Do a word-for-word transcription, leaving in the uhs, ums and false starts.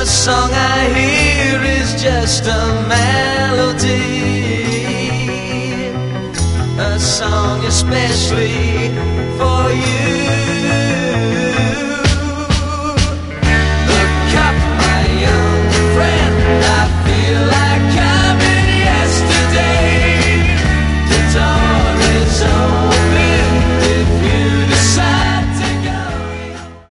song I hear is just a melody, a song especially for you.